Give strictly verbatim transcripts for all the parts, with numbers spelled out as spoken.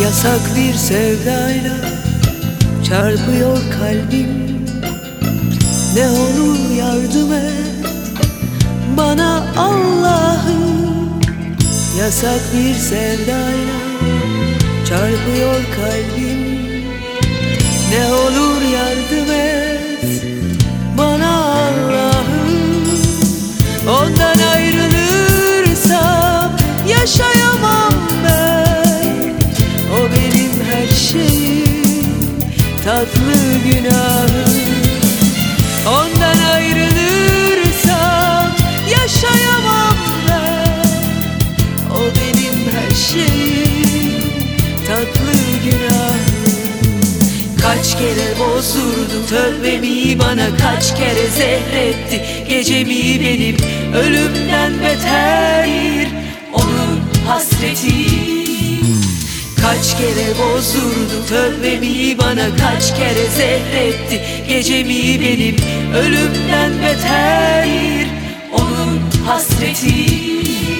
Yasak bir sevdayla çarpıyor kalbim. Ne olur yardım et bana Allah'ım. Yasak bir sevdayla çarpıyor kalbim. Ne olur yardım et bana Allah'ım. Ondan ayrılırsam yaşayamam ben. O benim her şeyim, tatlı günahım. Ondan ayrılırsam yaşayamam ben. O benim her şeyim, tatlı günahım. Kaç kere bozdurdu tövbemi bana, kaç kere zehretti gecemi benim. Ölümden beter onun hasreti. Kaç kere bozdurdu tövbemi bana, kaç kere zehretti gecemi benim. Ölümden beter onun hasreti.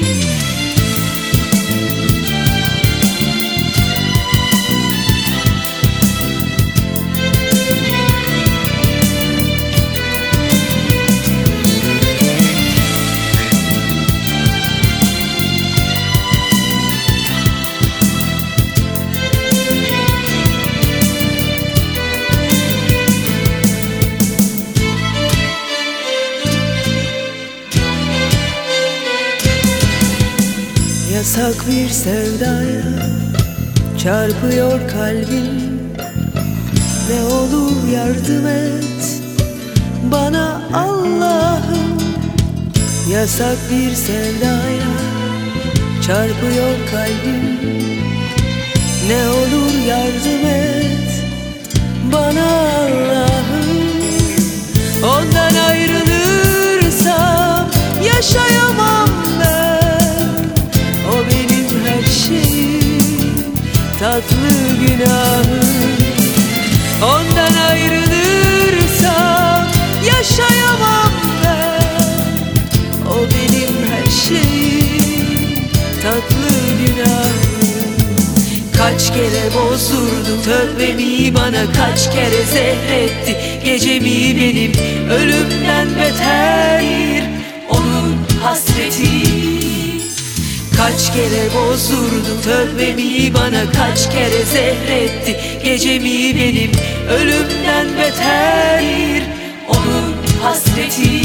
Yasak bir sevdaya çarpıyor kalbim. Ne olur yardım et bana Allah'ım. Yasak bir sevdaya çarpıyor kalbim. Ne olur yardım et bana Allah'ım. Ondan ayrılırsam yaşayamam ben. O benim her şeyim, tatlı günahım. Ondan ayrılırsam yaşayamam ben. O benim her şeyim, tatlı günahım. Kaç kere bozdurdu tövbemi bana, kaç kere zehretti gecemi benim. Ölümden beter onun hasreti. Kaç kere bozdurdu tövbemi bana, kaç kere zehretti gecemi benim. Ölümden beter onun hasreti.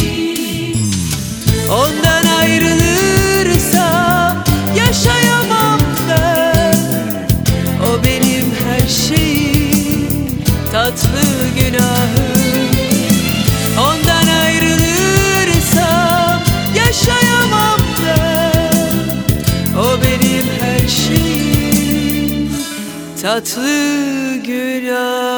Ondan ayrılırsam yaşayamam ben. O benim her şeyim, tatlı günahım. Ondan ayrılırsam yaşayamam ben. O benim her şeyim, tatlı günah.